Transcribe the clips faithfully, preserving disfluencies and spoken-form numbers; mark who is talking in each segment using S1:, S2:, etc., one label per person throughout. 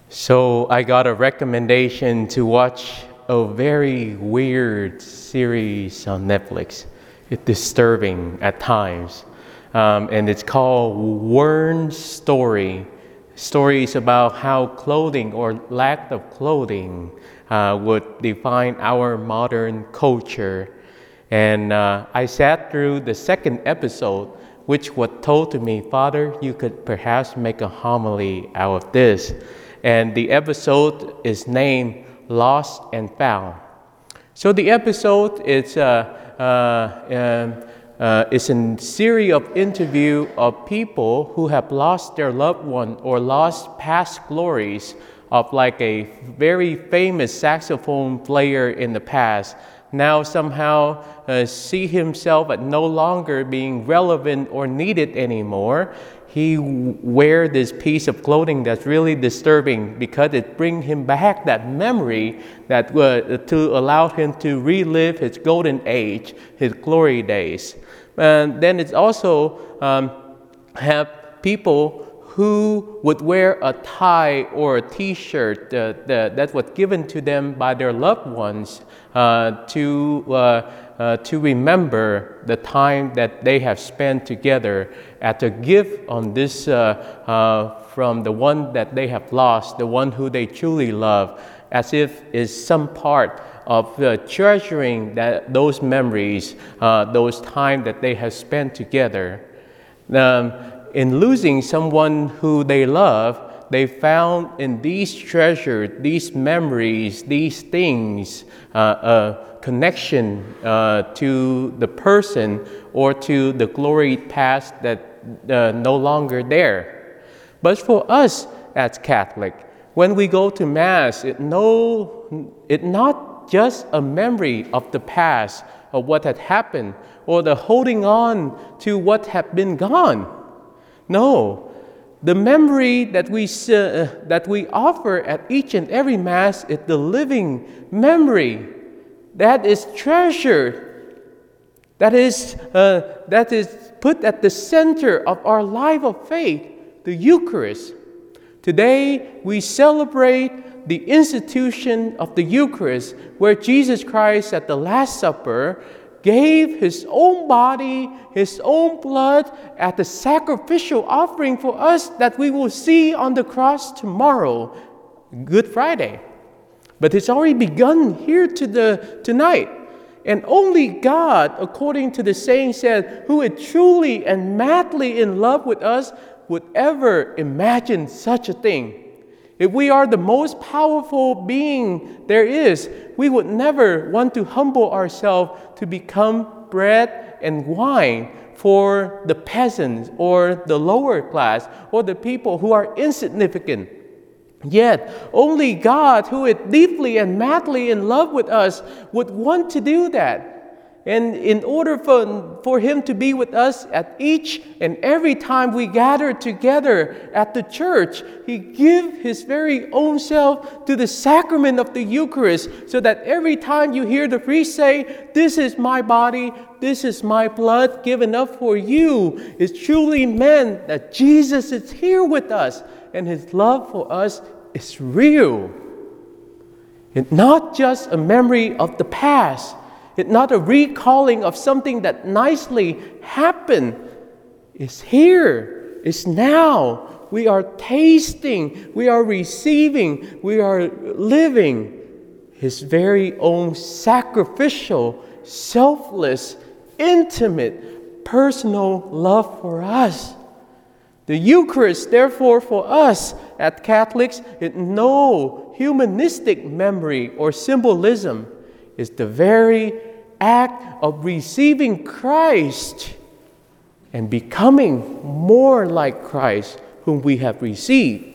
S1: So I got a recommendation to watch a very weird series on Netflix. It's disturbing at times. Um, and it's called Wern Story. Stories about how clothing or lack of clothing uh, would define our modern culture. And uh, I sat through the second episode, which was told to me, Father, you could perhaps make a homily out of this. And the episode is named Lost and Found. So the episode is uh, uh, um, uh, is a series of interview of people who have lost their loved one or lost past glories of like a very famous saxophone player in the past. Now somehow uh, see himself as no longer being relevant or needed anymore. He wear this piece of clothing that's really disturbing because it brings him back that memory that uh, to allow him to relive his golden age, his glory days. And then it's also um, have people who would wear a tie or a t-shirt uh, that, that was given to them by their loved ones uh, to uh, uh, to remember the time that they have spent together as a gift on this uh, uh, from the one that they have lost, the one who they truly love, as if is some part of uh, treasuring that those memories, uh, those time that they have spent together. Um, in losing someone who they love, they found in these treasures, these memories, these things, uh, a connection uh, to the person or to the glory past that uh, no longer there. But for us as Catholic, when we go to Mass, it no, it not just a memory of the past, of what had happened, or the holding on to what had been gone. No, the memory that we uh, that we offer at each and every Mass is the living memory that is treasured, that is uh, that is put at the center of our life of faith, the Eucharist. Today we celebrate the institution of the Eucharist, where Jesus Christ at the Last Supper gave his own body, his own blood as the sacrificial offering for us that we will see on the cross tomorrow, Good Friday. But it's already begun here to the, tonight. And only God, according to the saying said, who is truly and madly in love with us, would ever imagine such a thing. If we are the most powerful being there is, we would never want to humble ourselves to become bread and wine for the peasants or the lower class or the people who are insignificant. Yet, only God, who is deeply and madly in love with us, would want to do that. And in order for, for Him to be with us at each and every time we gather together at the church, He gives His very own self to the sacrament of the Eucharist, so that every time you hear the priest say, "This is my body, this is my blood given up for you," it truly meant that Jesus is here with us and His love for us is real. It's not just a memory of the past. It's not a recalling of something that nicely happened. It's here. It's now. We are tasting. We are receiving. We are living His very own sacrificial, selfless, intimate, personal love for us. The Eucharist, therefore, for us as Catholics, is no humanistic memory or symbolism. It's the very act of receiving Christ and becoming more like Christ whom we have received.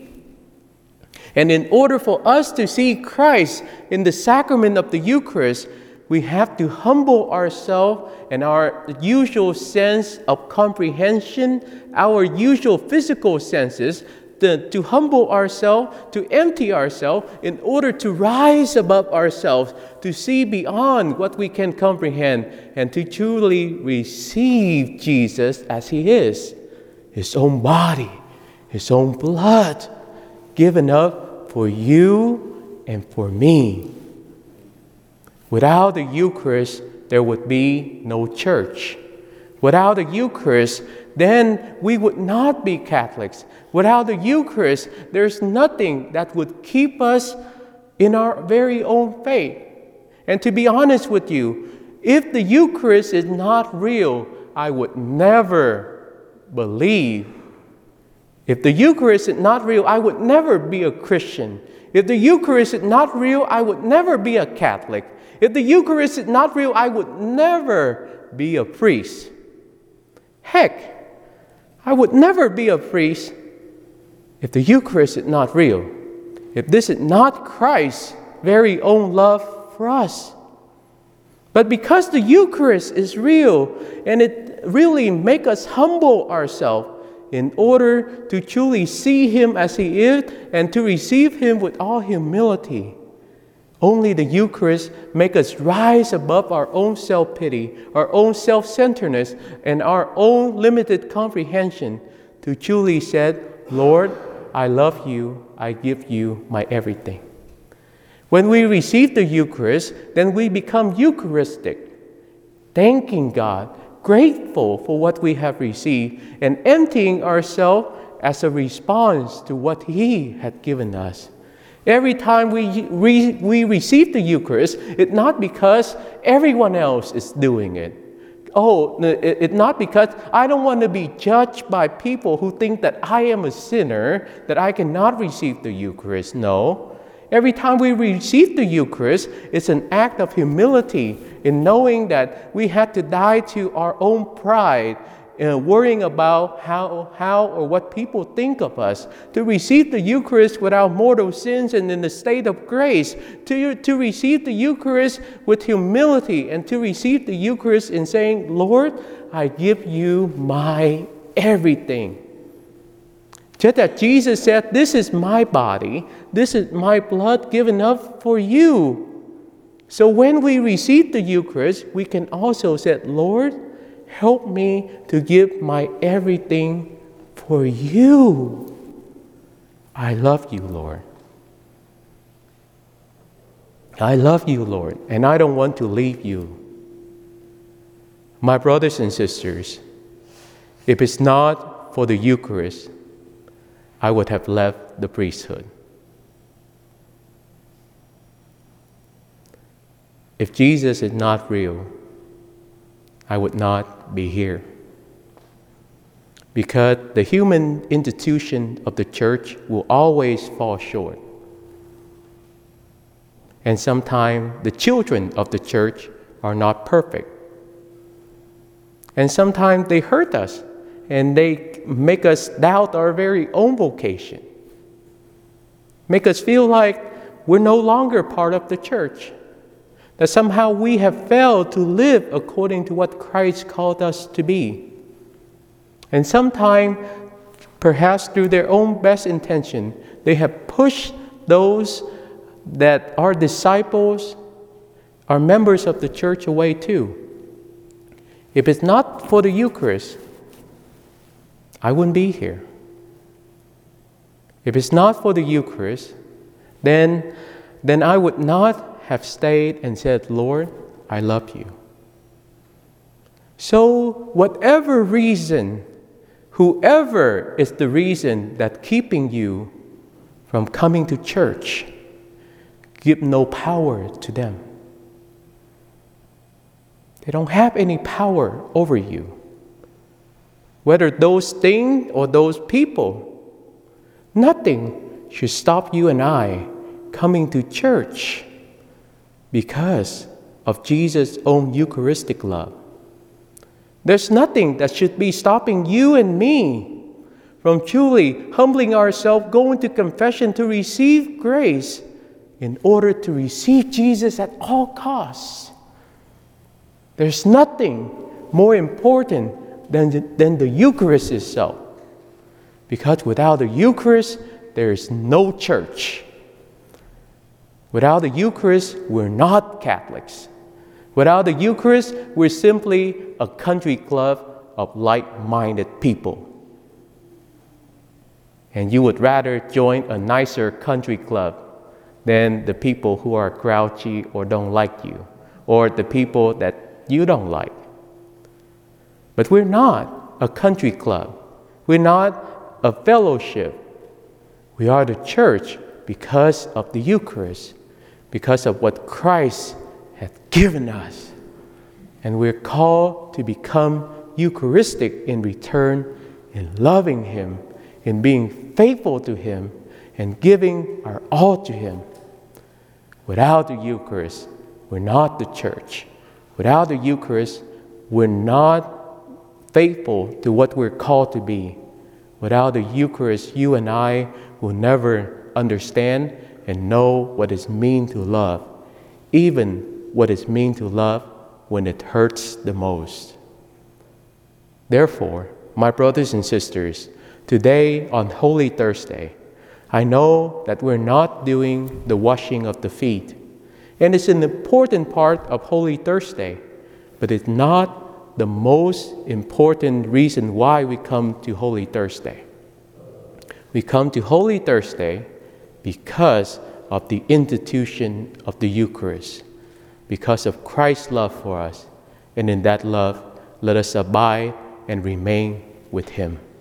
S1: And in order for us to see Christ in the sacrament of the Eucharist, we have to humble ourselves and our usual sense of comprehension, our usual physical senses, to, to humble ourselves, to empty ourselves in order to rise above ourselves, to see beyond what we can comprehend, and to truly receive Jesus as He is, His own body, His own blood, given up for you and for me. Without the Eucharist, there would be no church. Without the Eucharist, then we would not be Catholics. Without the Eucharist, there's nothing that would keep us in our very own faith. And to be honest with you, if the Eucharist is not real, I would never believe. If the Eucharist is not real, I would never be a Christian. If the Eucharist is not real, I would never be a Catholic. If the Eucharist is not real, I would never be a priest. Heck, I would never be a priest if the Eucharist is not real. If this is not Christ's very own love for us. But because the Eucharist is real, and it really makes us humble ourselves in order to truly see Him as He is and to receive Him with all humility. Only the Eucharist makes us rise above our own self-pity, our own self-centeredness, and our own limited comprehension to truly say, Lord, I love you, I give you my everything. When we receive the Eucharist, then we become Eucharistic, thanking God, grateful for what we have received, and emptying ourselves as a response to what He had given us. Every time we, we, we receive the Eucharist, it's not because everyone else is doing it. Oh, it's not because I don't want to be judged by people who think that I am a sinner, that I cannot receive the Eucharist. No. Every time we receive the Eucharist, it's an act of humility in knowing that we had to die to our own pride, uh, worrying about how, how or what people think of us, to receive the Eucharist without mortal sins and in the state of grace, to, to receive the Eucharist with humility, and to receive the Eucharist in saying, Lord, I give you my everything. Just that Jesus said, this is my body, this is my blood given up for you. So when we receive the Eucharist, we can also say, Lord, help me to give my everything for you. I love you, Lord. I love you, Lord, and I don't want to leave you. My brothers and sisters, if it's not for the Eucharist, I would have left the priesthood. If Jesus is not real, I would not be here. Because the human institution of the church will always fall short. And sometimes the children of the church are not perfect. And sometimes they hurt us and they make us doubt our very own vocation. Make us feel like we're no longer part of the church. That somehow we have failed to live according to what Christ called us to be. And sometimes, perhaps through their own best intention, they have pushed those that are disciples, are members of the church away too. If it's not for the Eucharist, I wouldn't be here. If it's not for the Eucharist, then, then I would not have stayed and said, Lord, I love you. So whatever reason, whoever is the reason that keeping you from coming to church, give no power to them. They don't have any power over you. Whether those things or those people, nothing should stop you and I coming to church because of Jesus' own Eucharistic love. There's nothing that should be stopping you and me from truly humbling ourselves, going to confession to receive grace in order to receive Jesus at all costs. There's nothing more important than the, than the Eucharist itself. Because without the Eucharist, there is no church. Without the Eucharist, we're not Catholics. Without the Eucharist, we're simply a country club of like-minded people. and you would rather join a nicer country club than the people who are grouchy or don't like you, or the people that you don't like. But we're not a country club. We're not a fellowship. We are the church because of the Eucharist, because of what Christ has given us. And we're called to become Eucharistic in return, in loving Him, in being faithful to Him, and giving our all to Him. Without the Eucharist, we're not the church. Without the Eucharist, we're not faithful to what we're called to be. Without the Eucharist, you and I will never understand and know what it means to love, even what it means to love when it hurts the most. Therefore, my brothers and sisters, today on Holy Thursday, I know that we're not doing the washing of the feet, and it's an important part of Holy Thursday, but it's not the most important reason why we come to Holy Thursday. We come to Holy Thursday because of the institution of the Eucharist, because of Christ's love for us, and in that love, let us abide and remain with Him.